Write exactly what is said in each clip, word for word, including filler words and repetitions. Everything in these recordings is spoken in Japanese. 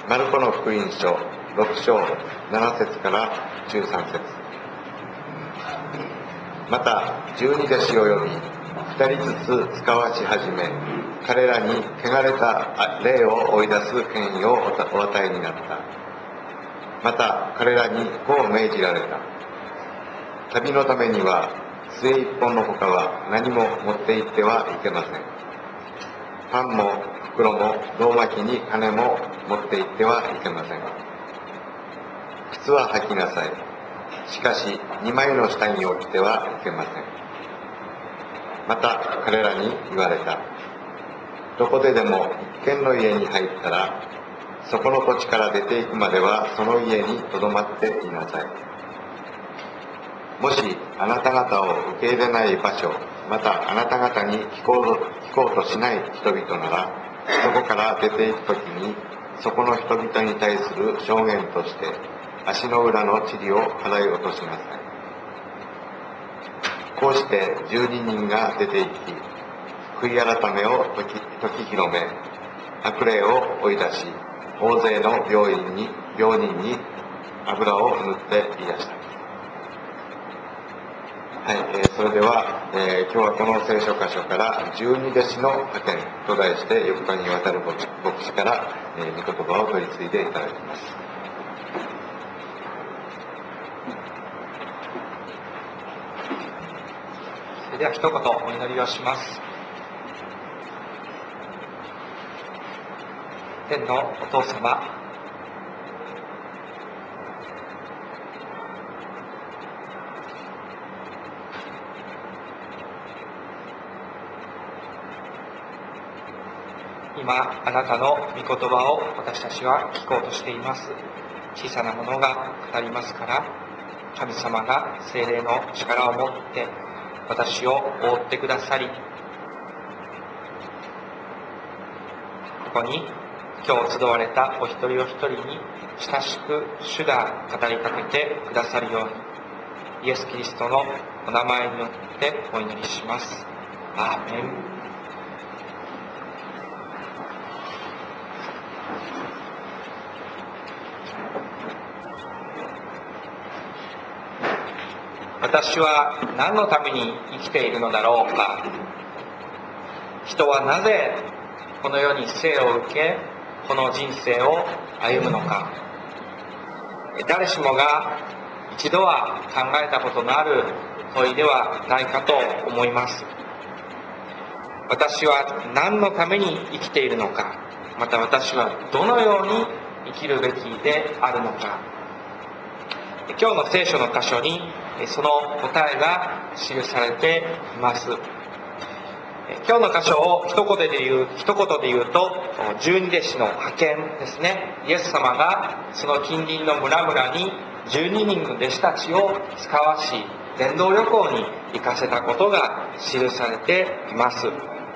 マルコの福音書ろく章なな節からじゅうさん節。また十二弟子を呼び二人ずつ使わし始め、彼らに汚れた霊を追い出す権威をお与えになった。また彼らにこう命じられた。旅のためには杖一本のほかは何も持って行ってはいけません。パンも袋も胴巻きに金も持って行ってはいけません。靴は履きなさい。しかし二枚の下着を着てはいけません。また彼らに言われた。どこででも一軒の家に入ったら、そこの土地から出ていくまではその家にとどまっていなさい。もしあなた方を受け入れない場所、またあなた方に聞こうと、聞こうとしない人々なら、そこから出ていくときにそこの人々に対する証言として足の裏の塵を払い落としなさい。こうして十二人が出て行き、悔い改めを解き、解き広め、悪霊を追い出し、大勢の病院に病人に油を塗って癒した。はい、えー、それでは、えー、今日はこの聖書箇所から十二弟子の派遣と題してよっかにわたる牧師から、えー、御言葉を取り継いでいただきます。 それでは一言お祈りをします。天のお父様、今あなたの御言葉を私たちは聞こうとしています。小さなものが語りますから、神様が聖霊の力を持って私を覆ってくださり、ここに今日集われたお一人お一人に親しく主が語りかけてくださるように、イエス・キリストのお名前によってお祈りします。アーメン。私は何のために生きているのだろうか。人はなぜこの世に生を受け、この人生を歩むのか。誰しもが一度は考えたことのある問いではないかと思います。私は何のために生きているのか、また私はどのように生きるべきであるのか。今日の聖書の箇所にその答えが記されています。今日の箇所を一言で言う、一言で言うと、十二弟子の派遣ですね。イエス様がその近隣の村々に十二人の弟子たちを使わし、伝道旅行に行かせたことが記されています。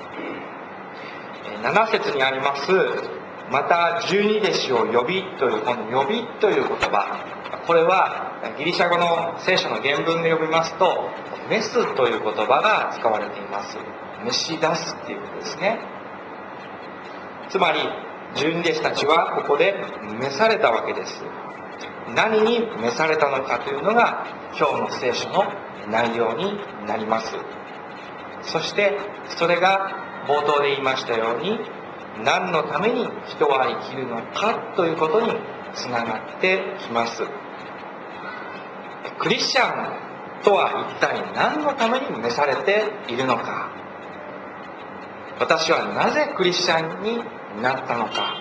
なな節にあります、また十二弟子を呼びという、この呼びという言葉、これはギリシャ語の聖書の原文で読みますと、メスという言葉が使われています。召し出すっていうことですね。つまり十二弟子たちはここで召されたわけです。何に召されたのかというのが今日の聖書の内容になります。そしてそれが冒頭で言いましたように、何のために人は生きるのかということにつながってきます。クリスチャンとは一体何のために召されているのか。私はなぜクリスチャンになったのか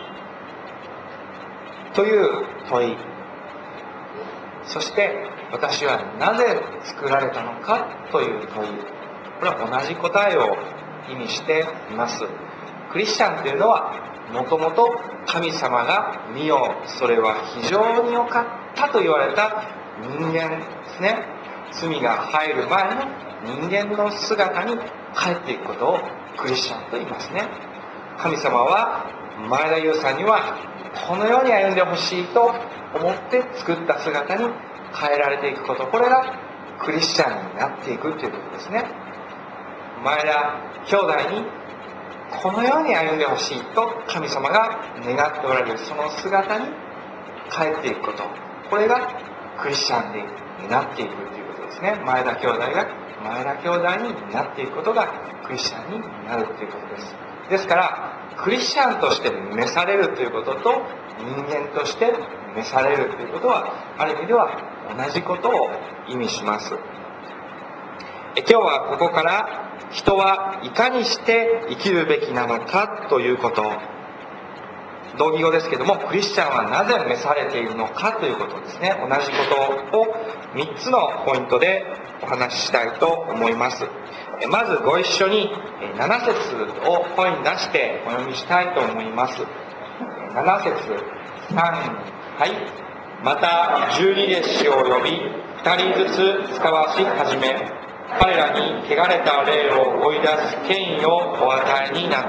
という問い、そして私はなぜ作られたのかという問い、これは同じ答えを意味しています。クリスチャンというのはもともと神様が見よ、それは非常に良かったと言われた人間ですね。罪が入る前の人間の姿に帰っていくことをクリスチャンと言いますね。神様は前田優さんにはこのように歩んでほしいと思って作った姿に変えられていくこと、これがクリスチャンになっていくということですね。前田兄弟にこのように歩んでほしいと神様が願っておられるその姿に変えていくこと、これがクリスチャンになっていくということですね。前田兄弟が前田兄弟になっていくことがクリスチャンになるということです。ですからクリスチャンとして召されるということと人間として召されるということはある意味では同じことを意味します。え今日はここから人はいかにして生きるべきなのかということ、同義語ですけども、クリスチャンはなぜ召されているのかということですね。同じことをみっつのポイントでお話ししたいと思います。まずご一緒になな節を声に出してお読みしたいと思います。なな節、さん、はい。また十二弟子を呼び二人ずつ使わし始め、彼らに汚れた霊を追い出す権威をお与えになった。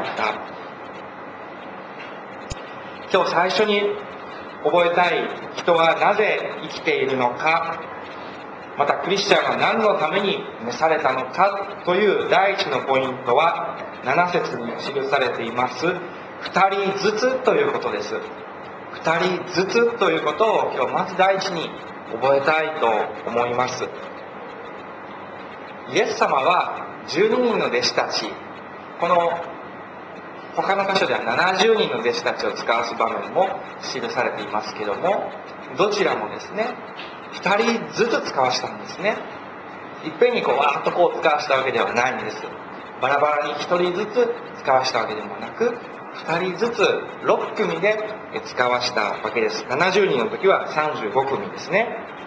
今日最初に覚えたい人はなぜ生きているのか、またクリスチャンは何のために召されたのかという第一のポイントはなな節に記されています二人ずつということです。二人ずつということを今日まず第一に覚えたいと思います。イエス様はじゅうににんの弟子たち、この他の箇所ではななじゅうにんの弟子たちを使わす場面も記されていますけども、どちらもですねふたりずつ使わしたんですね。いっぺんにこうわーっとこう使わしたわけではないんです。バラバラにひとりずつ使わしたわけでもなく、ふたりずつろっくみで使わしたわけです。ななじゅうにんの時はさんじゅうごくみですね。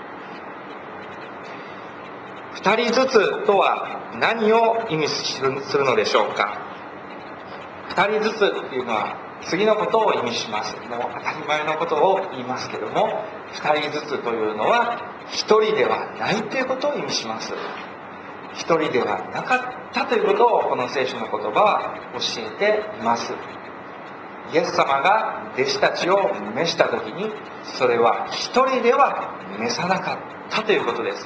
ふたりずつとは何を意味するのでしょうか。ふたりずつっていうのは次のことを意味します。もう当たり前のことを言いますけども、ふたりずつというのはひとりではないということを意味します。ひとりではなかったということをこの聖書の言葉は教えています。イエス様が弟子たちを召した時に、それはひとりでは召さなかったということです。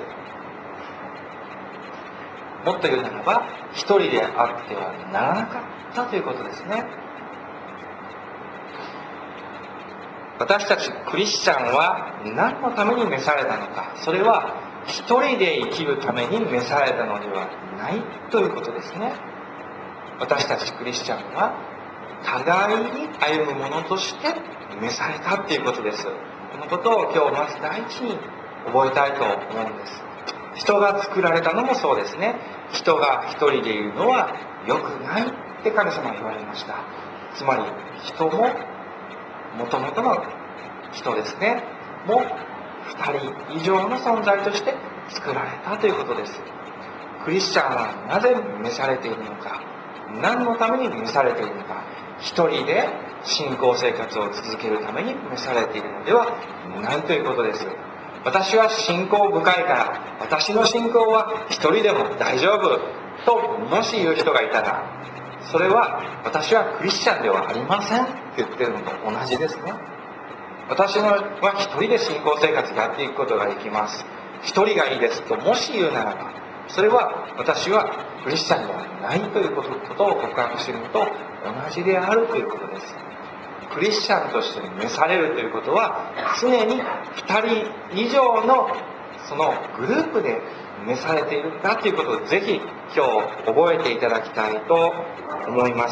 もっと言うならばひとりであってはならなかったということですね。私たちクリスチャンは何のために召されたのか、それは一人で生きるために召されたのではないということですね。私たちクリスチャンは互いに歩むものとして召されたということです。このことを今日まず第一に覚えたいと思うんです。人が作られたのもそうですね。人が一人でいるのは良くないって神様は言われました。つまり人ももともとの人ですねもふたり以上の存在として作られたということです。クリスチャンはなぜ召されているのか、何のために召されているのか、一人で信仰生活を続けるために召されているのではないということです。私は信仰深いから私の信仰は一人でも大丈夫ともし言う人がいたら、それは私はクリスチャンではありませんって言ってるのと同じですね。私は一人で信仰生活をやっていくことができます。一人がいいですともし言うならば、それは私はクリスチャンではないということを告白しているのと同じであるということです。クリスチャンとして召されるということは常にふたり以上のそのグループで召されているんだということをぜひ今日覚えていただきたいと思います。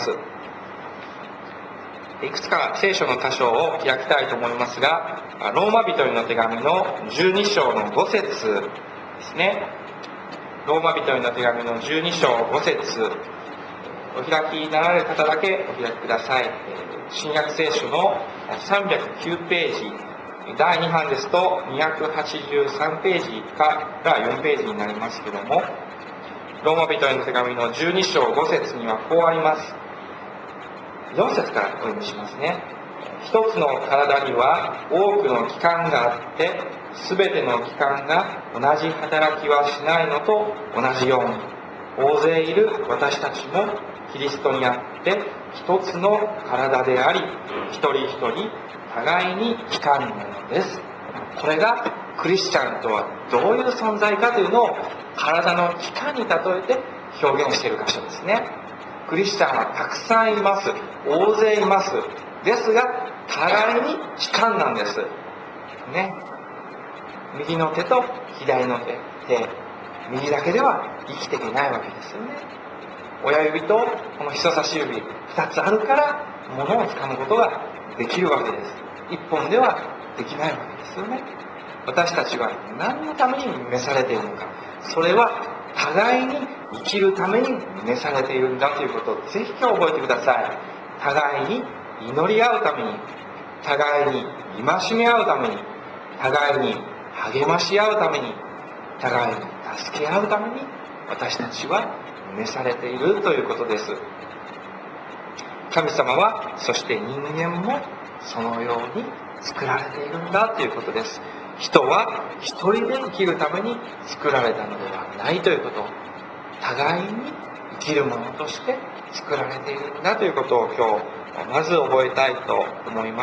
いくつか聖書の箇所を開きたいと思いますが、ローマ人への手紙のじゅうに章のご節ですね。ローマ人への手紙のじゅうに章ご節、お開きになられる方だけお開きください。新約聖書のさんびゃくきゅうページ、だいに版ですとにひゃくはちじゅうさんページからよんページになりますけども、ローマ人への手紙のじゅうに章ご節にはこうあります。よん節からお読みしますね。一つの体には多くの器官があって、すべての器官が同じ働きはしないのと同じように、大勢いる私たちもキリストにあって一つの体であり、一人一人互いに器官なのです。これがクリスチャンとはどういう存在かというのを体の器官に例えて表現している箇所ですね。 クリスチャンはたくさんいます。大勢います。ですが、互いに主観なんです。ね。右の手と左の手、手、右だけでは生きていけないわけですよね。親指とこの人差し指ふたつあるから物を掴むことができるわけです。一本ではできないわけですよね。私たちは何のために召されているのか。それは互いに生きるために召されているんだということをぜひ今日覚えてください。互いに祈り合うために、互いに戒め合うために、互いに励まし合うために、互いに助け合うために私たちは召されているということです。神様はそして人間もそのように作られているんだということです。人は一人で生きるために作られたのではないということを、互いに生きるものとして作られているんだということを今日まず覚えたいと思います。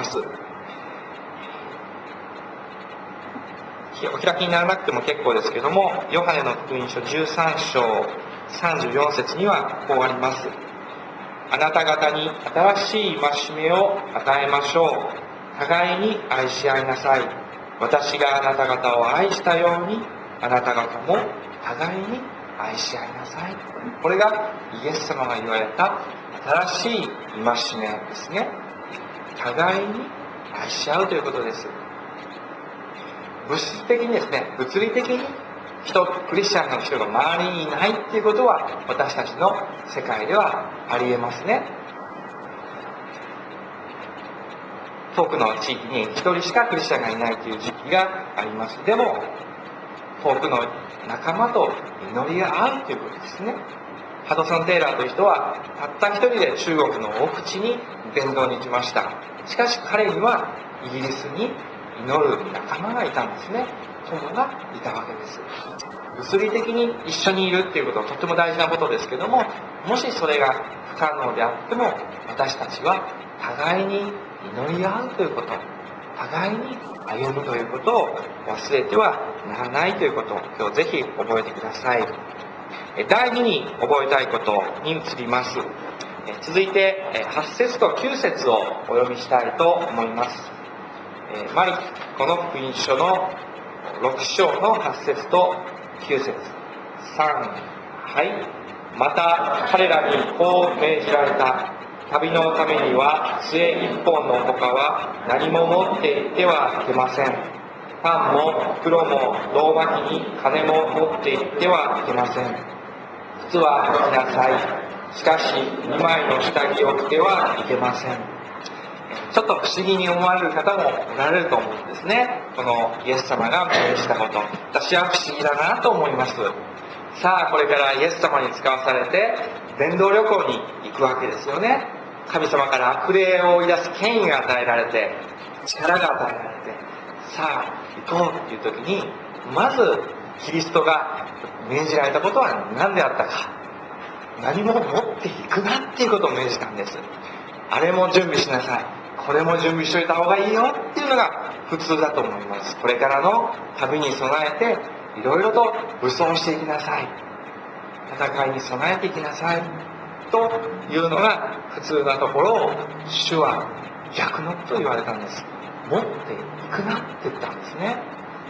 お開きにならなくても結構ですけども、ヨハネの福音書じゅうさん章さんじゅうよん節にはこうあります。あなた方に新しい戒めを与えましょう。互いに愛し合いなさい。私があなた方を愛したように、あなた方も互いに愛し合いなさい。これがイエス様が言われた新しい戒めですね。互いに愛し合うということです。物質的にですね、物理的に人、クリスチャンの人が周りにいないっていうことは私たちの世界ではありえますね。遠くの地域に一人しかクリスチャンがいないという時期があります。でも遠くの仲間と祈り合うということですね。ハドソン・テイラーという人はたった一人で中国の奥地に伝道に行きました。しかし彼にはイギリスに祈る仲間がいたんですね。友がいたわけです。物理的に一緒にいるっていうことはとても大事なことですけども、もしそれが不可能であっても、私たちは互いに祈り合うということ、互いに歩むということを忘れてはならないということを今日ぜひ覚えてください。だいにに覚えたいことに移ります。続いてはち節ときゅう節をお読みしたいと思います。マルコの福音書のろく章のはち節ときゅう節。さん、はい。また彼らにこう命じられた。旅のためには杖一本のほかは何も持っていってはいけません。パンも袋も胴巻きに金も持っていってはいけません。靴は履きなさい。しかしにまいの下着を着てはいけません。ちょっと不思議に思われる方もおられると思うんですね。このイエス様が命じたこと、私は不思議だなと思います。さあこれからイエス様に使わされて伝道旅行に行くわけですよね。神様から悪霊を追い出す権威が与えられて、力が与えられて、さあ行こうっていう時に、まずキリストが命じられたことは何であったか。何も持っていくなっていうことを命じたんです。あれも準備しなさい、これも準備しといた方がいいよっていうのが普通だと思います。これからの旅に備えていろいろと武装していきなさい、戦いに備えていきなさいというのが普通なところを、主は逆のことを言われたんです。持っていくなって言ったんですね。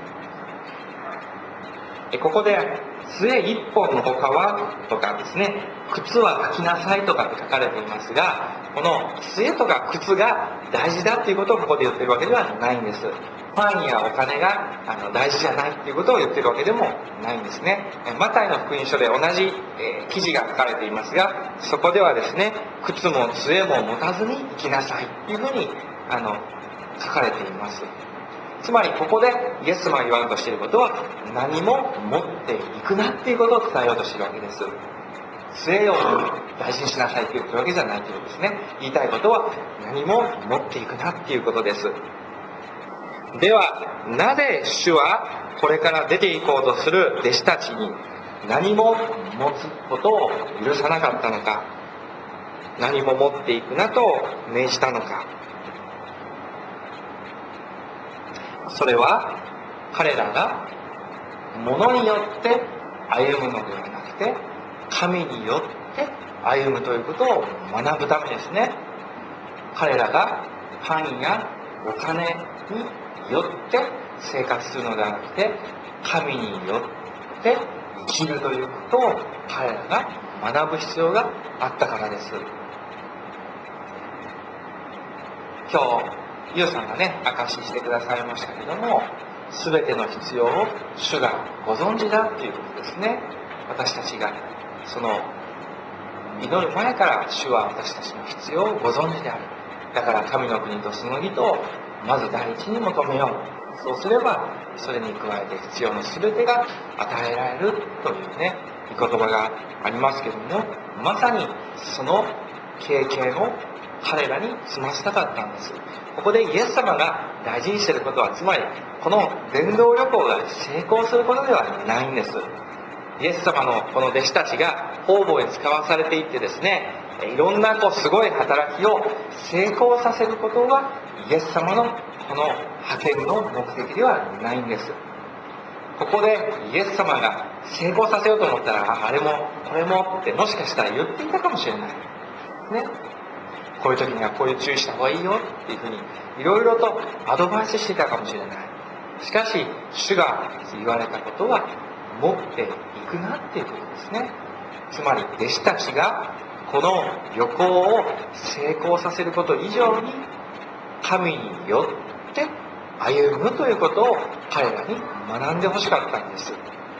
ここで杖一本のほかはとかですね、靴は履きなさいとかって書かれていますが、この杖とか靴が大事だっていうことをここで言ってるわけではないんです。パンやお金があの大事じゃないっていうことを言ってるわけでもないんですね。マタイの福音書で同じ、えー、記事が書かれていますが、そこではですね、靴も杖も持たずに行きなさいっていうふうにあの書かれています。つまりここでイエス様が言わんとしていることは、何も持っていくなっていうことを伝えようとしているわけです。杖を大事にしなさいと言ってるわけじゃないということですね。言いたいことは、何も持っていくなっていうことです。ではなぜ主はこれから出て行こうとする弟子たちに何も持つことを許さなかったのか、何も持っていくなと命じたのか。それは彼らが物によって歩むのではなくて、神によって歩むということを学ぶためですね。彼らがパンやお金によって生活するのではなくて、神によって生きるということを彼らが学ぶ必要があったからです。今日ユウさんがね証ししてくださいましたけども、全ての必要を主がご存知だということですね。私たちがその祈る前から主は私たちの必要をご存知である。だから神の国とその義とをまず第一に求めよう。そうすればそれに加えて必要の全てが与えられるというね御言葉がありますけども、まさにその経験を彼らに積ませたかったんです。ここでイエス様が大事にしていることは、つまりこの伝道旅行が成功することではないんです。イエス様のこの弟子たちが方々へ使わされていってですね、いろんなこうすごい働きを成功させることがイエス様のこの派遣の目的ではないんです。ここでイエス様が成功させようと思ったら、あれもこれもってもしかしたら言っていたかもしれないね。こういう時にはこういう注意した方がいいよっていうふうにいろいろとアドバイスしていたかもしれない。しかし主が言われたことは持っていくなっていうことですね。つまり弟子たちがこの旅行を成功させること以上に神によって歩むということを彼らに学んでほしかったんです。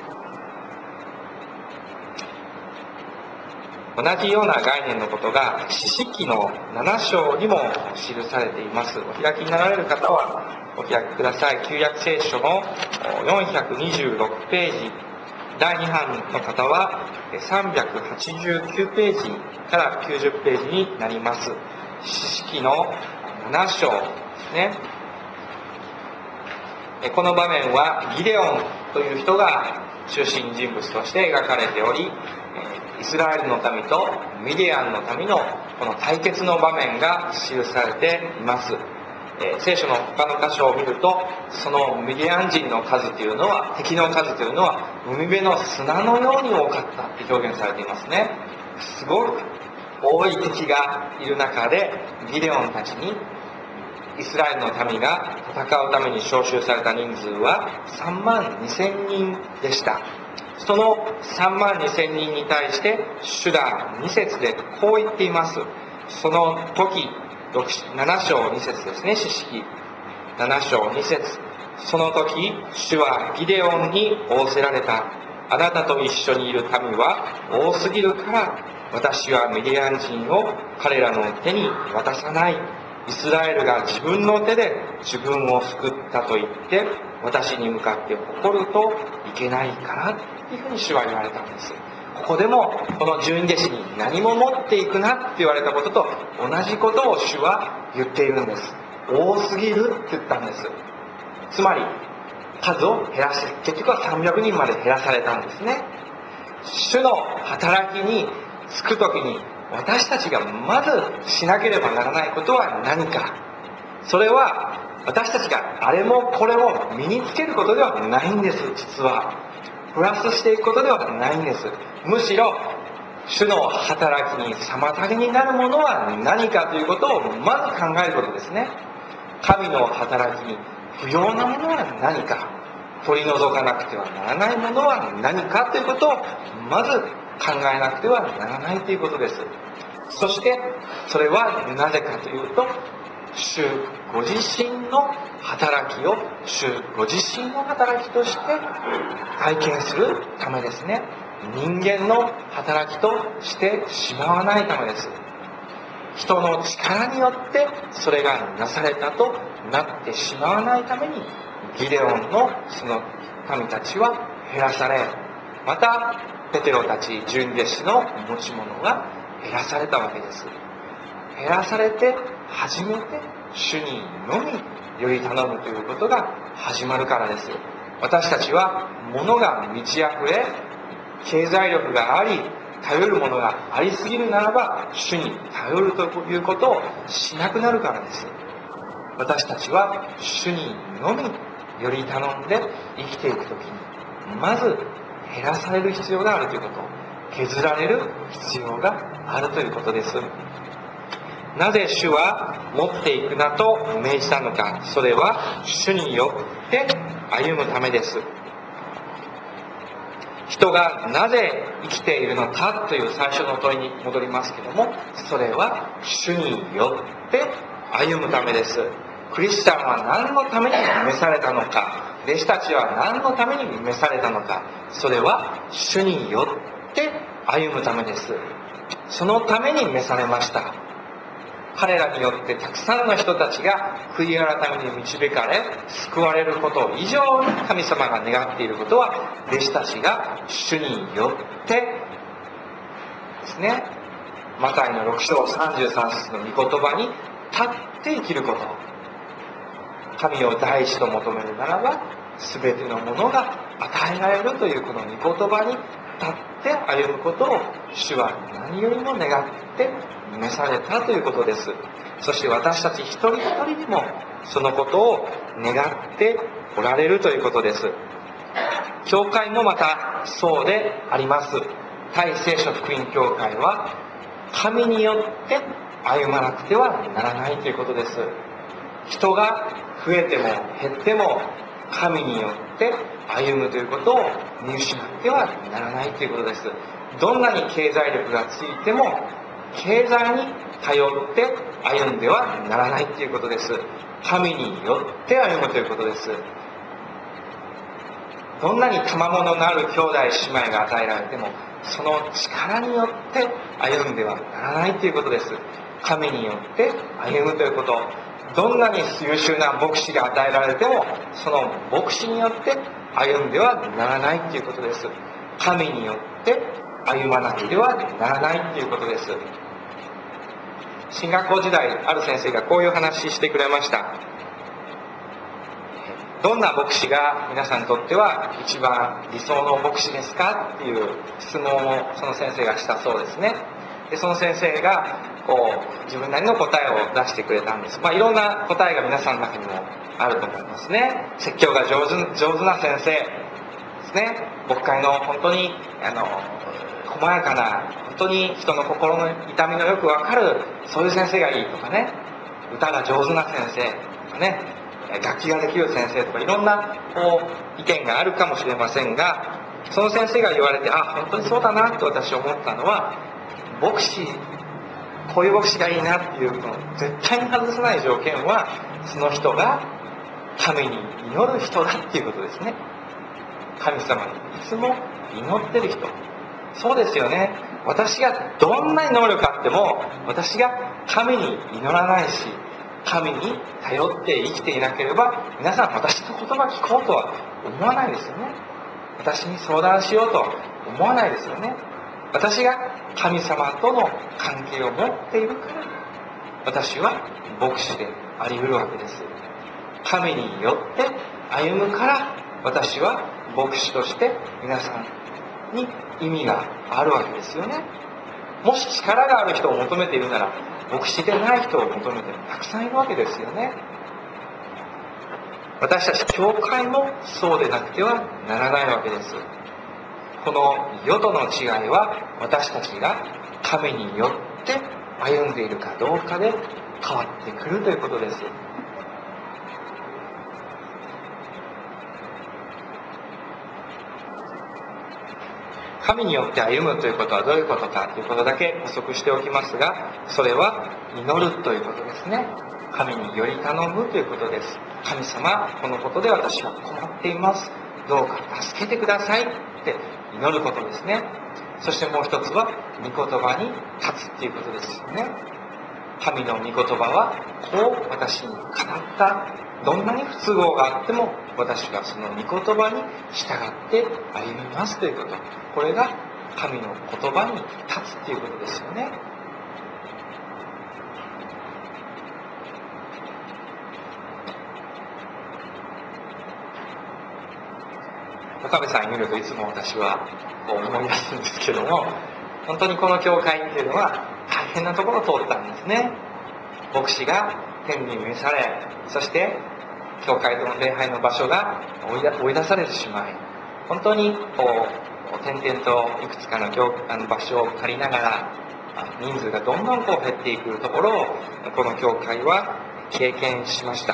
同じような概念のことが士師記のなな章にも記されています。お開きになられる方はお開きください。旧約聖書のよんひゃくにじゅうろくページ、だいに版の方はさんびゃくはちじゅうきゅうページからきゅうじゅうページになります。士師記のなな章ですね。この場面はギデオンという人が中心人物として描かれており、イスラエルの民とミディアンの民のこの対決の場面が記されています。えー、聖書の他の箇所を見ると、そのミディアン人の数というのは、敵の数というのは海辺の砂のように多かったって表現されていますね。すごく多い敵がいる中で、ギデオンたちにイスラエルの民が戦うために召集された人数はさんまんにせんにんでした。そのさんまんにせんにんに対して主がに節でこう言っています。その時、なな章に節ですね。士師記なな章に節。その時主はギデオンに仰せられた。あなたと一緒にいる民は多すぎるから、私はミディアン人を彼らの手に渡さない。イスラエルが自分の手で自分を救ったと言って私に向かって誇るといけないからっていうふうに主は言われたんです。ここでもこの十二弟子に何も持っていくなって言われたことと同じことを主は言っているんです。多すぎるって言ったんです。つまり数を減らして、結局はさんびゃくにんまで減らされたんですね。主の働きに就くときに私たちがまずしなければならないことは何か。それは私たちがあれもこれも身につけることではないんです。実はプラスしていくことではないんです。むしろ主の働きに妨げになるものは何かということをまず考えることですね。神の働きに不要なものは何か、取り除かなくてはならないものは何かということをまず考えなくてはならないということです。そしてそれはなぜかというと、主ご自身の働きを主ご自身の働きとして体験するためですね。人間の働きとしてしまわないためです。人の力によってそれがなされたとなってしまわないために、ギデオンのその民たちは減らされ、またペテロたち十二弟子の持ち物が減らされたわけです。減らされて初めて主にのみより頼むということが始まるからです。私たちは物が満ち溢れ、経済力があり、頼るものがありすぎるならば主に頼るということをしなくなるからです。私たちは主にのみより頼んで生きていくときに、まず減らされる必要があるということ、 削られる必要があるということです。なぜ主は持っていくなと命じたのか。それは主によって歩むためです。人がなぜ生きているのかという最初の問いに戻りますけども、それは主によって歩むためです。クリスチャンは何のために召されたのか、弟子たちは何のために召されたのか、それは主によって歩むためです。そのために召されました。彼らによってたくさんの人たちが悔い改めに導かれ救われること以上に神様が願っていることは、弟子たちが主によってですね、マタイのろく章さんじゅうさん節の御言葉に立って生きること。神を第一と求めるならば全てのものが与えられるというこの御言葉に立って歩むことを主は何よりも願って召されたということです。そして私たち一人一人にもそのことを願っておられるということです。教会もまたそうであります。対聖書福音教会は神によって歩まなくてはならないということです。人が増えても減っても神によって歩むということを見失ってはならないということです。どんなに経済力がついても経済に頼って歩んではならないということです。神によって歩むということです。どんなに賜物のある兄弟姉妹が与えられてもその力によって歩んではならないということです。神によって歩むということ、どんなに優秀な牧師が与えられてもその牧師によって歩んではならないということです。神によって歩まなくてはならないということです。進学校時代ある先生がこういう話してくれました。どんな牧師が皆さんにとっては一番理想の牧師ですかっていう質問をその先生がしたそうですね。でその先生がこう自分なりの答えを出してくれたんです。まあいろんな答えが皆さんの中にもあると思いますね。説教が上手上手な先生ですね。牧会の本当にあの細やかな、本当に人の心の痛みのよくわかるそういう先生がいいとかね、歌が上手な先生とかね、楽器ができる先生とかいろんなこう意見があるかもしれませんが、その先生が言われて、あ、本当にそうだなと私思ったのは、牧師こういう牧師がいいなっていうの絶対に外せない条件は、その人が神に祈る人だっていうことですね。神様にいつも祈ってる人。そうですよね。私がどんなに能力あっても私が神に祈らないし神に頼って生きていなければ、皆さん私の言葉聞こうとは思わないですよね。私に相談しようとは思わないですよね。私が神様との関係を持っているから私は牧師であり得るわけです。神によって歩むから私は牧師として皆さんに意味があるわけですよね。もし力がある人を求めているなら牧師でない人を求めてたくさんいるわけですよね。私たち教会もそうでなくてはならないわけです。この世との違いは私たちが神によって歩んでいるかどうかで変わってくるということです。神によって歩むということはどういうことかということだけ補足しておきますが、それは祈るということですね。神により頼むということです。神様、このことで私は困っています。どうか助けてくださいって祈ることですね。そしてもう一つは御言葉に立つっていうことですよね。神の御言葉はこう私に語った。どんなに不都合があっても私はその御言葉に従って歩みますということ。これが神の言葉に立つということですよね。岡部さん見るといつも私はこう思い出すんですけども、本当にこの教会っていうのは大変なところを通ったんですね。牧師が天に召され、そして教会との礼拝の場所が追い出、追い出されてしまい、本当にこう点々といくつかの教あの場所を借りながら人数がどんどんこう減っていくところをこの教会は経験しました。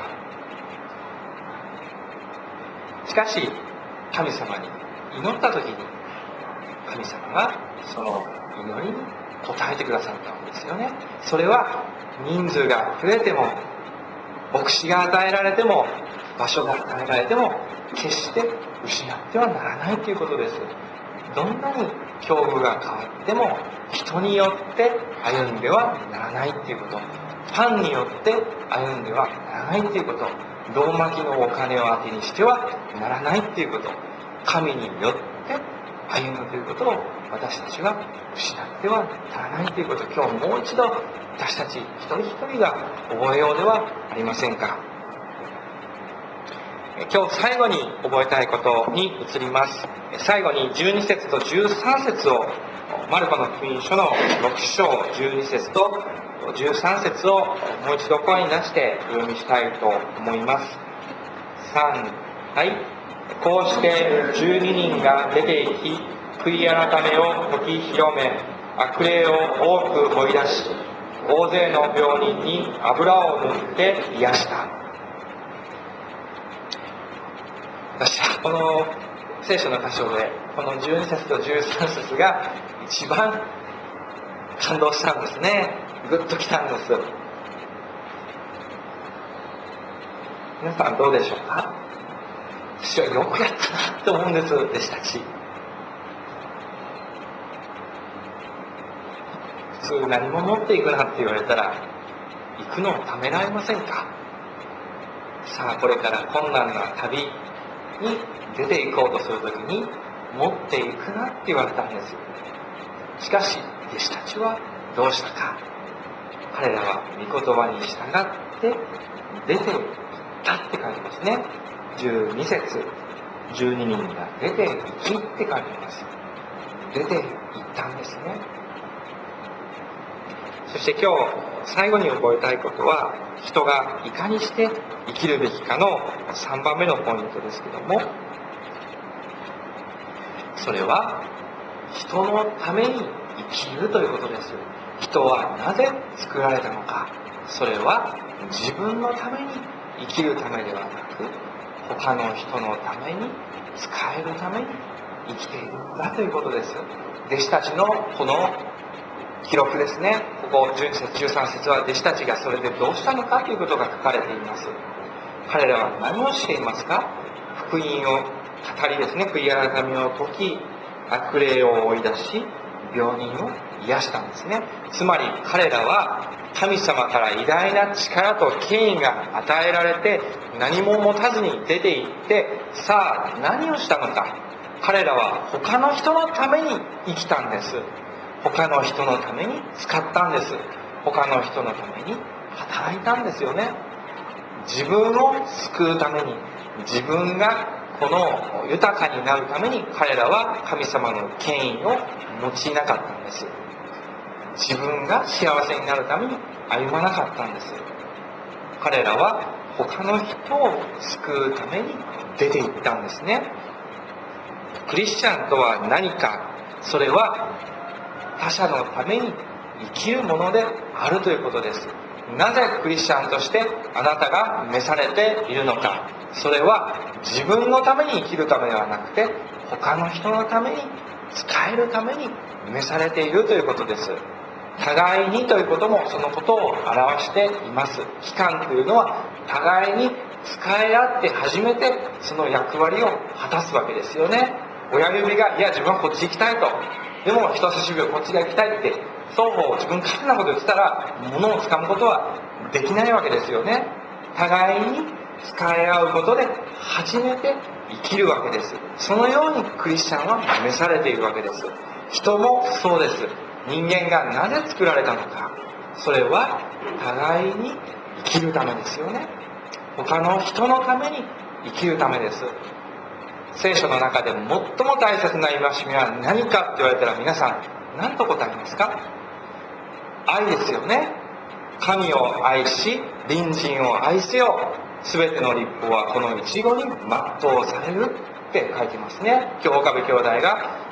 しかし神様に祈った時に神様がその祈りに応えてくださったんですよね。それは人数が増えても牧師が与えられても場所が与えられても決して失ってはならないということです。どんなに境遇が変わっても人によって歩んではならないということ、パンによって歩んではならないということ、胴巻きのお金を当てにしてはならないということ、神によって歩むということを私たちは失ってはならないということを今日もう一度私たち一人一人が覚えようではありませんか。今日最後に覚えたいことに移ります。最後にじゅうに節とじゅうさん節をマルコの福音書のろく章じゅうに節とじゅうさん節をもう一度声に出してお読みしたいと思います。さん、はい。こうしてじゅうににんが出て行き、悔い改めを説き広め、悪霊を多く追い出し、大勢の病人に油を塗って癒した。私はこの聖書の箇所でこのじゅうに節とじゅうさん節が一番感動したんですね。グッときたんです。皆さんどうでしょうか。私はよくやったなと思うんです。弟子たち普通何も持っていくなって言われたら行くのをためられませんか。さあこれから困難な旅に出て行こうとするときに持っていくなって言われたんです。しかし弟子たちはどうしたか。彼らは御言葉に従って出て行ったって書いてますね。じゅうに節、じゅうににんが出て行きって書いてます。出て行ったんですね。そして今日最後に覚えたいことは、人がいかにして生きるべきかのさんばんめのポイントですけども、それは人のために生きるということです。人はなぜ作られたのか。それは自分のために生きるためではなく、他の人のために使えるために生きているんだということです。弟子たちのこの記録ですね。ここじゅうに節じゅうさん節は弟子たちがそれでどうしたのかということが書かれています。彼らは何をしていますか。福音を語りですね、悔い改めを説き、悪霊を追い出し、病人を癒したんですね。つまり彼らは神様から偉大な力と権威が与えられて、何も持たずに出て行って、さあ何をしたのか。彼らは他の人のために生きたんです。他の人のために使ったんです。他の人のために働いたんですよね。自分を救うために、自分がこの豊かになるために彼らは神様の権威を用いなかったんです。自分が幸せになるために歩まなかったんです。彼らは他の人を救うために出て行ったんですね。クリスチャンとは何か。それは他者のために生きるものであるということです。なぜクリスチャンとしてあなたが召されているのか。それは自分のために生きるためではなくて、他の人のために使えるために召されているということです。互いにということもそのことを表しています。期間というのは互いに使い合って初めてその役割を果たすわけですよね。親指がいや自分はこっち行きたいと、でも人差し指はこっちが行きたいって双方自分勝手なことを言ってたら物をつかむことはできないわけですよね。互いに使い合うことで初めて生きるわけです。そのようにクリスチャンは召されているわけです。人もそうです。人間がなぜ作られたのか。それは互いに生きるためですよね。他の人のために生きるためです。聖書の中で最も大切な戒めは何かって言われたら皆さん何と答えますか。愛ですよね。神を愛し隣人を愛せよ。全ての律法はこの一語に全うされるって書いてますね。今日岡部兄弟が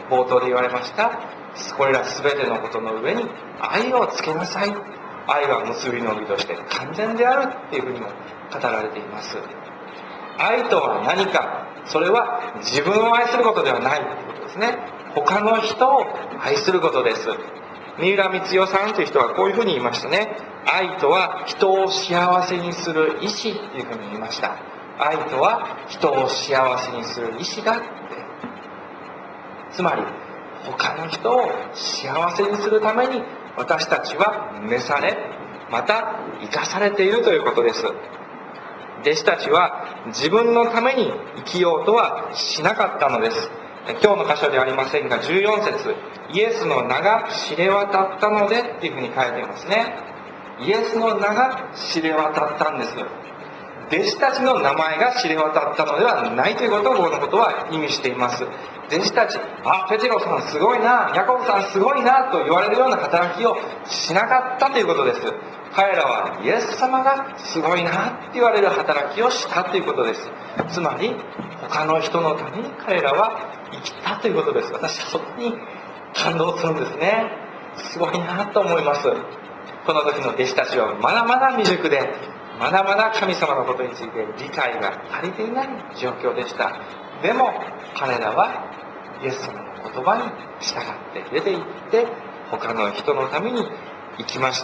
冒頭で言われましたこれら全てのことの上に愛をつけなさい。愛は結びの帯として完全であるっていうふうにも語られています。愛とは何か、それは自分を愛することではないということですね。他の人を愛することです。三浦光代さんという人はこういうふうに言いましたね。愛とは人を幸せにする意志っていうふうに言いました。愛とは人を幸せにする意志だって。つまり他の人を幸せにするために私たちは召され、また生かされているということです。弟子たちは自分のために生きようとはしなかったのです。今日の箇所ではありませんがじゅうよん節、イエスの名が知れ渡ったのでっていうふうに書いていますね。イエスの名が知れ渡ったんです。弟子たちの名前が知れ渡ったのではないということをこのことは意味しています。弟子たち、あ、ペテロさんすごいな、ヤコブさんすごいなと言われるような働きをしなかったということです。彼らはイエス様がすごいなって言われる働きをしたということです。つまり他の人のために彼らは生きたということです。私はそこに感動するんですね。すごいなと思います。この時の弟子たちはまだまだ未熟で、まだまだ神様のことについて理解が足りていない状況でした。でも彼らはイエス様の言葉に従って出て行って他の人のために生きました。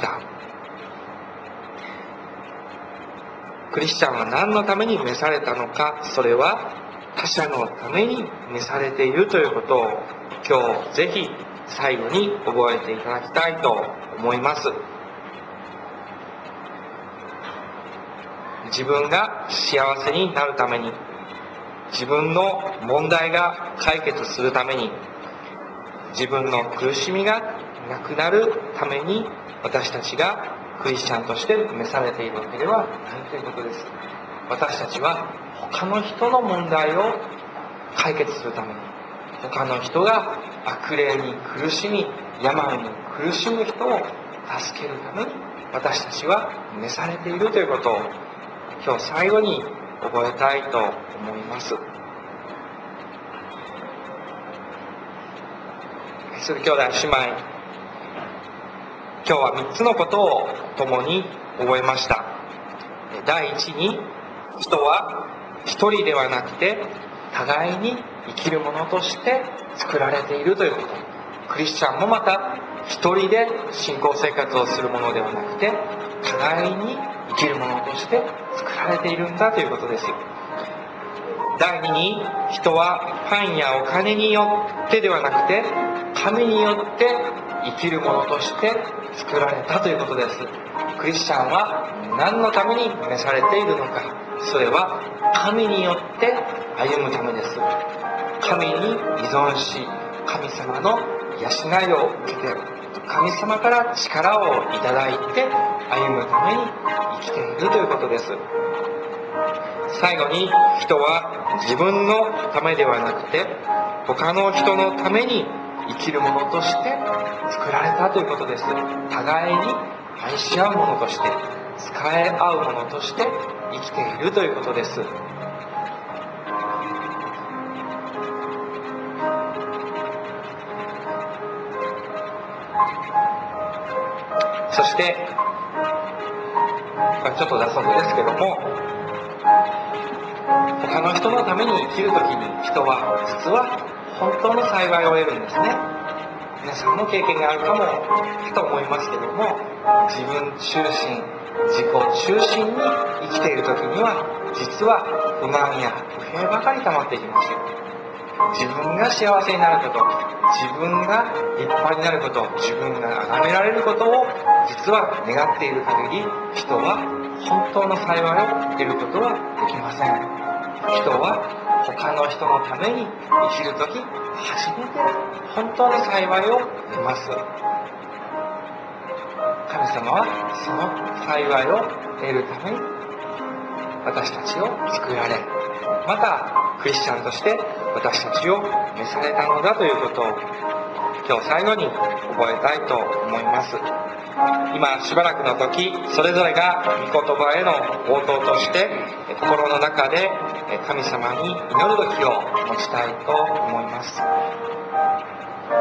クリスチャンは何のために召されたのか、それは他者のために召されているということを今日ぜひ最後に覚えていただきたいと思います。自分が幸せになるために、自分の問題が解決するために、自分の苦しみがなくなるために私たちがクリスチャンとして召されているわけではないということです。私たちは他の人の問題を解決するために、他の人が悪霊に苦しみ病に苦しむ人を助けるために私たちは召されているということを今日最後に覚えたいと思います。愛する兄弟姉妹、今日はみっつのことを共に覚えました。第一に、人は一人ではなくて互いに生きるものとして作られているということ。クリスチャンもまた一人で信仰生活をするものではなくて互いに生きるものとして作られているんだということです。第二に、人はパンやお金によってではなくて神によって生きるものとして作られたということです。クリスチャンは何のために召されているのか、それは神によって歩むためです。神に依存し、神様の養いを受けて、神様から力をいただいて歩むために生きているということです。最後に、人は自分のためではなくて他の人のために生きるものとして作られたということです。互いに愛し合うものとして、使え合うものとして生きているということです。そしてちょっと脱足ですけども、他の人のために生きるときに人は実は本当の幸いを得るんですね。皆さんも経験があるかもと思いますけども、自分中心、自己中心に生きているときには実は不満や不平ばかり溜まっていきますよ。自分が幸せになること、自分が立派になること、自分が崇められることを実は願っている限り、人は本当の幸いを得ることはできません。人は他の人のために生きるとき初めて本当の幸いを得ます。神様はその幸いを得るために私たちを作られ、またクリスチャンとして私たちを召されたのだということを今日最後に覚えたいと思います。今しばらくの時、それぞれが御言葉への応答として心の中で神様に祈る時を持ちたいと思います。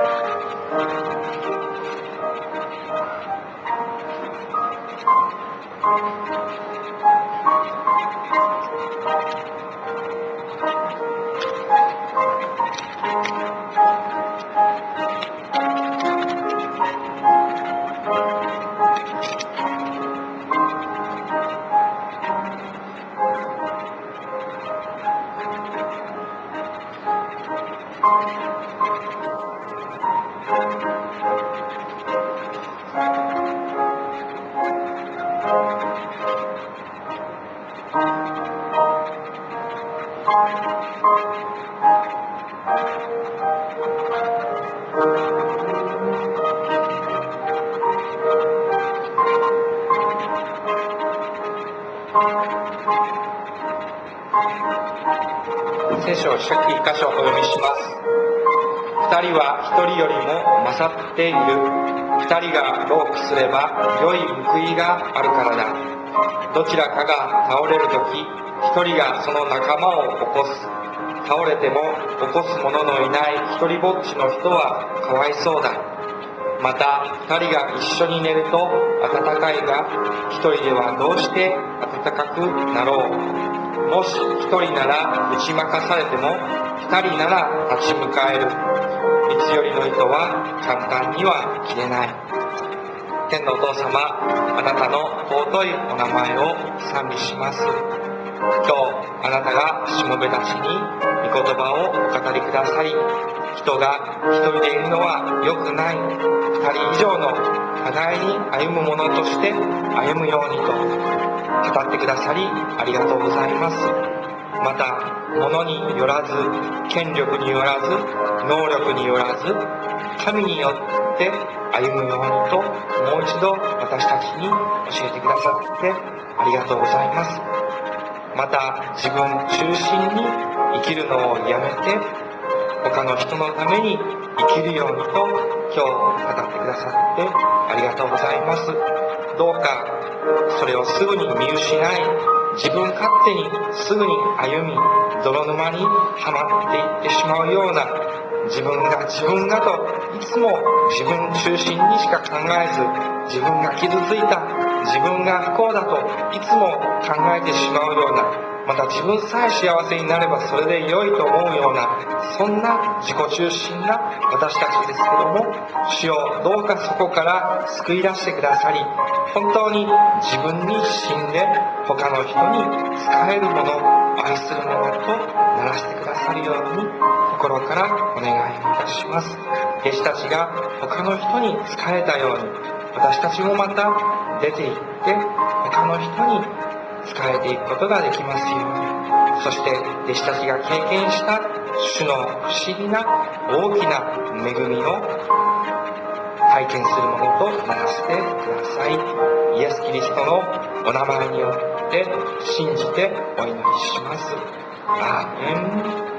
聖書を一箇所お読みします。二人は一人よりも勝っている。二人が同期すれば良い報いがあるからだ。どちらかが倒れるとき、一人がその仲間を起こす。倒れても起こす者のいない一人ぼっちの人はかわいそうだ。また二人が一緒に寝ると暖かいが、一人ではどうして暖かくなろう。もし一人なら打ち負かされても、二人なら立ち向かえる。三つ寄りの糸は簡単には切れない。天のお父様、あなたの尊いお名前を賛美します。今日あなたがしもべたちに御言葉をお語りくださり、人が一人でいるのは良くない、二人以上の互いに歩む者として歩むようにと語ってくださりありがとうございます。また物によらず、権力によらず、能力によらず、神によって歩むようにともう一度私たちに教えてくださってありがとうございます。また自分中心に生きるのをやめて、他の人のために生きるようにと今日語ってくださってありがとうございます。どうかそれをすぐに見失い、自分勝手にすぐに歩み、泥沼にはまっていってしまうような、自分が自分がといつも自分中心にしか考えず、自分が傷ついた、自分が不幸だといつも考えてしまうような、また自分さえ幸せになればそれで良いと思うような、そんな自己中心な私たちですけども、主よどうかそこから救い出してくださり、本当に自分に死んで他の人に仕えるもの、愛するものとならしてくださるように心からお願いいたします。弟子たちが他の人に仕えたように、私たちもまた出て行って他の人に仕えていくことができますように。そして弟子たちが経験した主の不思議な大きな恵みを体験するものとならせてください。イエス・キリストのお名前によって信じてお祈りします。アーメン。